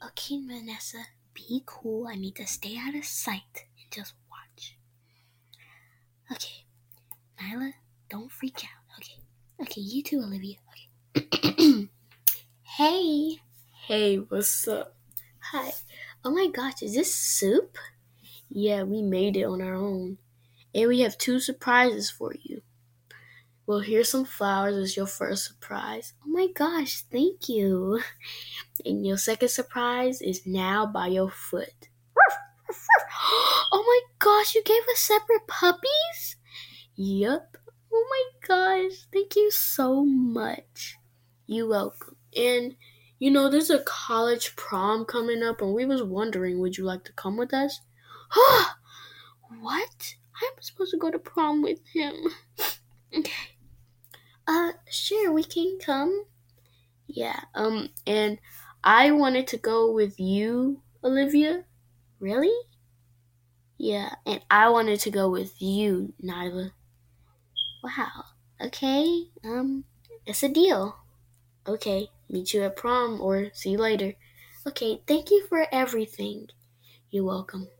Okay, Vanessa, be cool. I need to stay out of sight and just watch. Okay, Nyla, don't freak out. Okay, you too, Olivia. Okay. Hey. Hey, what's up? Hi. Oh my gosh, is this soup? Yeah, we made it on our own. And we have 2 surprises for you. Well, here's some flowers as your first surprise. Oh my gosh, thank you. And your second surprise is now by your foot. Oh my gosh, you gave us separate puppies? Yup. Oh my gosh, thank you so much. You welcome. And there's a college prom coming up, and we was wondering, would you like to come with us? What? I'm supposed to go to prom with him. Okay. Sure, we can come. Yeah. And I wanted to go with you, Olivia. Really? Yeah, and I wanted to go with you, Nyla. Wow. Okay. It's a deal. Okay, meet you at prom or see you later. Okay, thank you for everything. You're welcome.